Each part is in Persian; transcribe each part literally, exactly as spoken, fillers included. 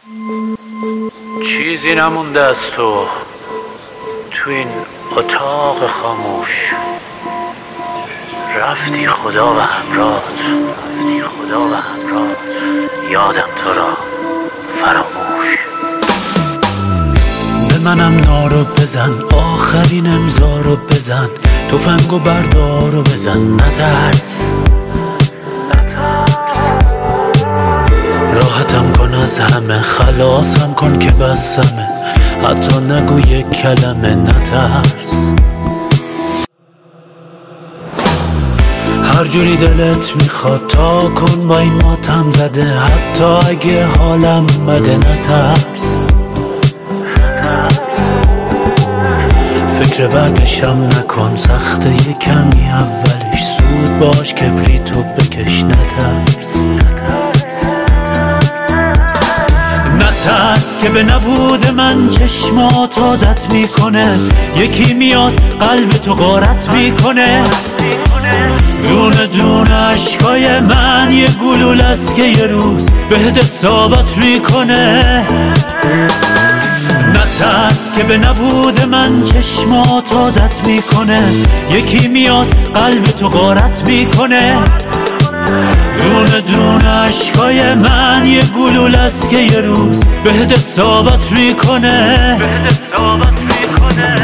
چیزی نمونده از تو تو این اتاق خاموش. رفتی خدا و همراهت، رفتی خدا و همراهت، یادم تو را فراموش. به منم نارو بزن، آخرین امضا رو بزن، تفنگو بردار و بزن، نترس راحتم کن از همه، خلاصم کن که بسمه، حتی نگو یک کلمه، نترس. هر جوری دلت میخواد تا کن با این ماتم زده، حتی اگه حالم بده، نترس. فکر بعدشم نکن، سخته یه کمی اولش، زود باش کبریتو بکش، نترس. نترس که به نبود من چشمات عادت میکنه، یکی میاد قلب تو غارت میکنه، دونه دونه عشقای من یه گلول است که یه روز بهت ثابت میکنه. نترس که به نبود من چشمات عادت میکنه، یکی میاد قلب تو غارت میکنه، دونه دونه عشقای من یه گلول است که یه روز بهت ثابت میکنه، بهت ثابت میکنه.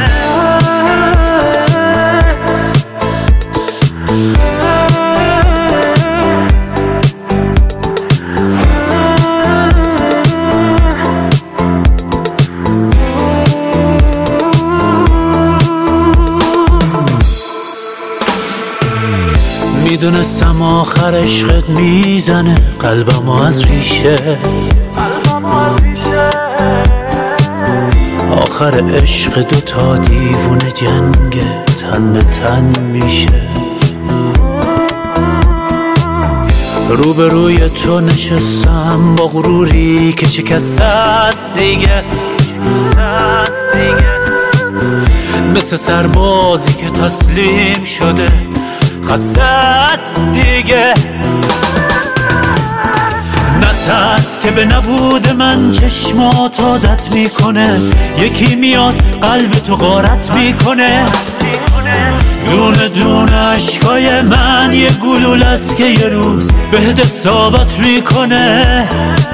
میدونستم آخر عشقت میزنه قلبمو از ریشه، آخر عشق دوتا دیوونه جنگ تن به تن میشه. روبروی تو نشستم با غروری که شکسته است دیگه، مثل سربازی که تسلیم شده خسته است دیگه. نترس که به نبود من چشمات عادت میکنه، یکی میاد قلب تو غارت میکنه، دونه دونه عشقای من یه گلول است که یه روز بهت ثابت میکنه.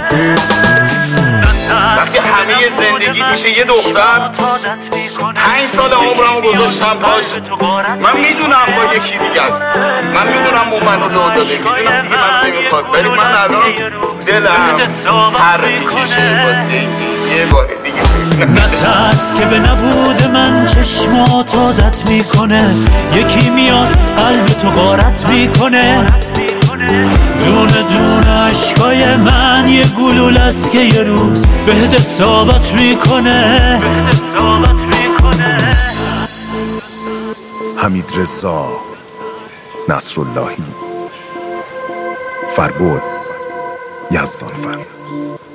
وقتی همه زندگیت میشه یه دختر، پنج سال عمرمو گذاشتم پاش، من میدونم با یکی دیگه است، من میدونم اون منو لو داده، میدونم دیگه من نمیخواد، ولی من الان دلم هر میکشه واسه یه بار دیگه. نترس که به نبود من چشمات عادت میکنه، یکی میاد قلب تو غارت میکنه، دونه دونه عشقای من یه گلول است که یه روز بهت ثابت میکنه، بهت ثابت میکنه. حمیدرضا نصراللهی، فربد یزدانفر.